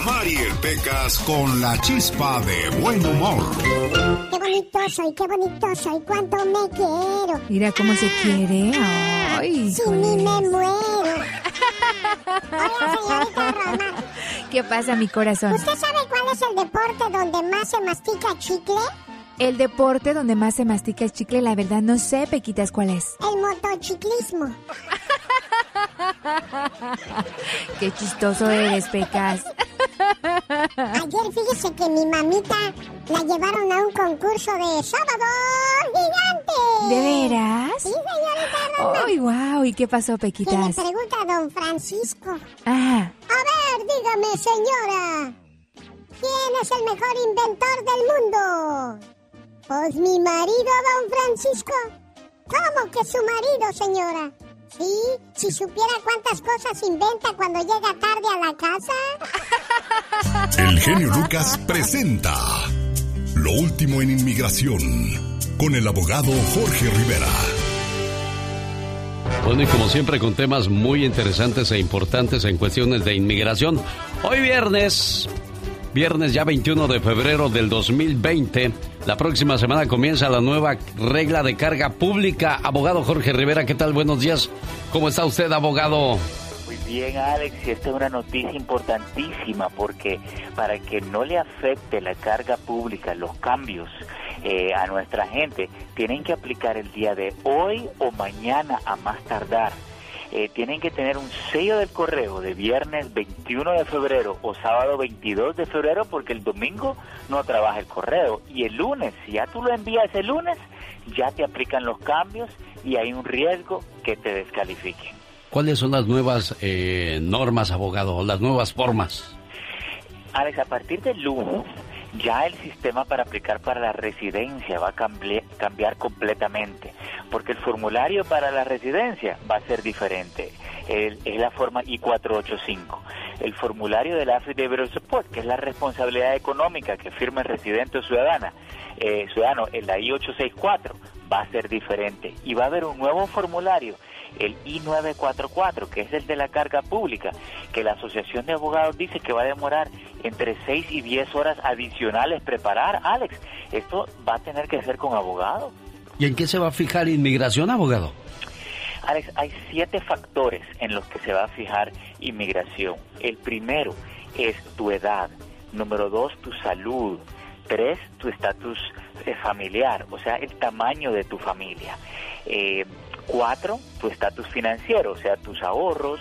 Mariel Pecas con la chispa de buen humor. Qué bonito soy, cuánto me quiero. Mira cómo se quiere. Ay, sin mí me muero. Oiga, señorita Roma. ¿Qué pasa, mi corazón? ¿Usted sabe cuál es el deporte donde más se mastica chicle? El deporte donde más se mastica el chicle, la verdad no sé, Pequitas, ¿cuál es? El motociclismo. Qué chistoso eres, Pecas. Ayer fíjese que mi mamita la llevaron a un concurso de sábado gigante. ¿De veras? Sí, señorita Roma. ¡Ay, wow! ¿Y qué pasó, Pequitas? Que le pregunta a don Francisco. Ah. A ver, dígame, señora, ¿quién es el mejor inventor del mundo? Pues mi marido, don Francisco. ¿Cómo que su marido, señora? Sí, si supiera cuántas cosas inventa cuando llega tarde a la casa. El genio Lucas presenta Lo último en inmigración con el abogado Jorge Rivera. Bueno, y como siempre con temas muy interesantes e importantes en cuestiones de inmigración. Hoy viernes ya 21 de febrero del 2020. La próxima semana comienza la nueva regla de carga pública. Abogado Jorge Rivera, ¿qué tal? Buenos días. ¿Cómo está usted, abogado? Muy bien, Alex, y esta es una noticia importantísima porque para que no le afecte la carga pública, los cambios a nuestra gente, tienen que aplicar el día de hoy o mañana a más tardar. Tienen que tener un sello del correo de viernes 21 de febrero o sábado 22 de febrero porque el domingo no trabaja el correo. Y el lunes, si ya tú lo envías el lunes, ya te aplican los cambios y hay un riesgo que te descalifiquen. ¿Cuáles son las nuevas normas, abogado, las nuevas formas? Alex, a partir del lunes, ya el sistema para aplicar para la residencia va a cambiar completamente, porque el formulario para la residencia va a ser diferente. Es la forma I-485. El formulario del Affidavit of Support, que es la responsabilidad económica que firma el residente o ciudadano, en la I-864, va a ser diferente. Y va a haber un nuevo formulario, el I-944, que es el de la carga pública, que la Asociación de Abogados dice que va a demorar entre 6 y 10 horas adicionales preparar. Alex, esto va a tener que ser con abogado. ¿Y en qué se va a fijar inmigración, abogado? Alex, hay 7 factores en los que se va a fijar inmigración. El primero es tu edad. Número 2, tu salud. 3, tu estatus familiar, o sea, el tamaño de tu familia. 4, tu estatus financiero, o sea, tus ahorros,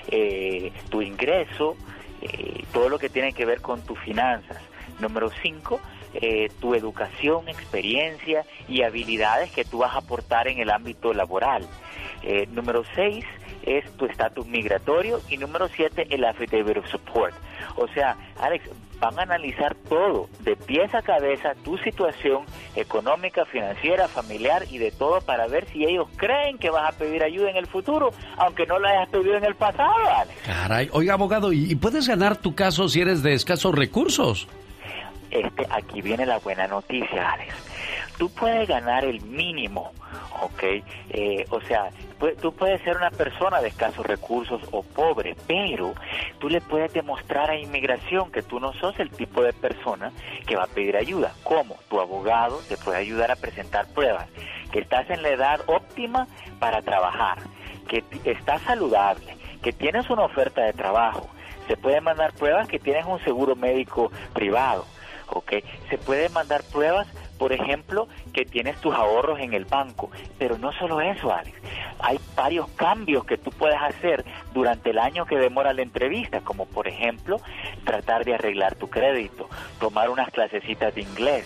tu ingreso, todo lo que tiene que ver con tus finanzas. Número 5, tu educación, experiencia y habilidades que tú vas a aportar en el ámbito laboral. Número 6 es tu estatus migratorio y número 7 el Affidavit of Support. O sea, Alex, van a analizar todo, de pies a cabeza, tu situación económica, financiera, familiar y de todo para ver si ellos creen que vas a pedir ayuda en el futuro, aunque no la hayas pedido en el pasado, Alex. Caray, oiga, abogado, ¿y puedes ganar tu caso si eres de escasos recursos? Aquí viene la buena noticia, Alex. Tú puedes ganar el mínimo, ¿ok? O sea, tú puedes ser una persona de escasos recursos o pobre, pero tú le puedes demostrar a inmigración que tú no sos el tipo de persona que va a pedir ayuda. ¿Cómo? Tu abogado te puede ayudar a presentar pruebas, que estás en la edad óptima para trabajar, que estás saludable, que tienes una oferta de trabajo. Se puede mandar pruebas que tienes un seguro médico privado. Okay. Se puede mandar pruebas, por ejemplo, que tienes tus ahorros en el banco, pero no solo eso, Alex. Hay varios cambios que tú puedes hacer durante el año que demora la entrevista, como por ejemplo, tratar de arreglar tu crédito, tomar unas clasecitas de inglés,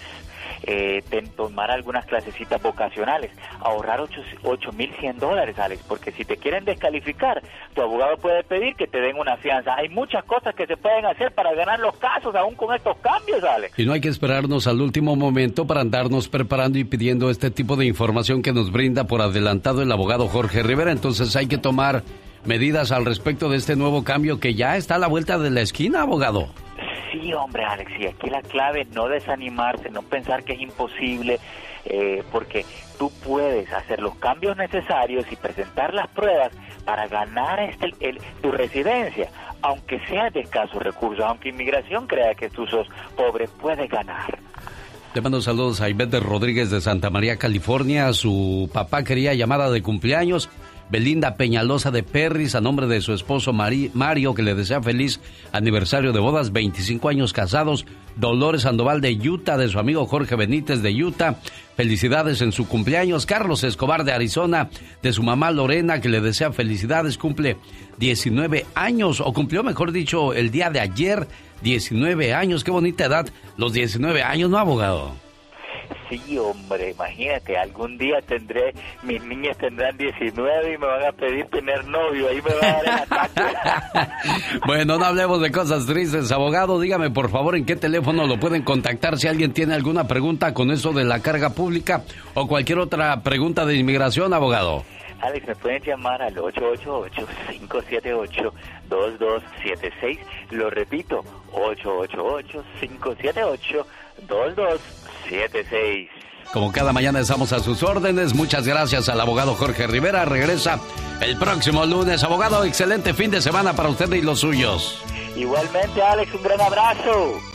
tomar algunas clasecitas vocacionales, ahorrar $8,100, Alex, porque si te quieren descalificar, tu abogado puede pedir que te den una fianza. Hay muchas cosas que se pueden hacer para ganar los casos, aún con estos cambios, Alex. Y no hay que esperarnos al último momento para andarnos preparando y pidiendo este tipo de información que nos brinda por adelantado el abogado Jorge Rivera. Entonces hay que tomar medidas al respecto de este nuevo cambio que ya está a la vuelta de la esquina, abogado. Sí, hombre, Alex, y aquí la clave es no desanimarse, no pensar que es imposible, porque tú puedes hacer los cambios necesarios y presentar las pruebas para ganar tu residencia. aunque seas de escasos recursos, aunque inmigración crea que tú sos pobre, puedes ganar. Le mando saludos a Ivette Rodríguez de Santa María, California. Su papá quería llamada de cumpleaños. Belinda Peñalosa de Perris, a nombre de su esposo Mario, que le desea feliz aniversario de bodas, 25 años casados. Dolores Sandoval de Utah, de su amigo Jorge Benítez de Utah, felicidades en su cumpleaños. Carlos Escobar de Arizona, de su mamá Lorena, que le desea felicidades, cumple 19 años, o cumplió, mejor dicho, el día de ayer, 19 años. Qué bonita edad, los 19 años, ¿no, abogado? Sí, hombre, imagínate, algún día mis niñas tendrán 19 y me van a pedir tener novio, ahí me van a dar el ataque. Bueno, no hablemos de cosas tristes, abogado, dígame por favor en qué teléfono lo pueden contactar si alguien tiene alguna pregunta con eso de la carga pública o cualquier otra pregunta de inmigración, abogado. Alex, me pueden llamar al 888-578-2276, lo repito, 888-578-2276. Como cada mañana estamos a sus órdenes, muchas gracias al abogado Jorge Rivera. Regresa el próximo lunes. Abogado, excelente fin de semana para usted y los suyos. Igualmente, Alex, un gran abrazo.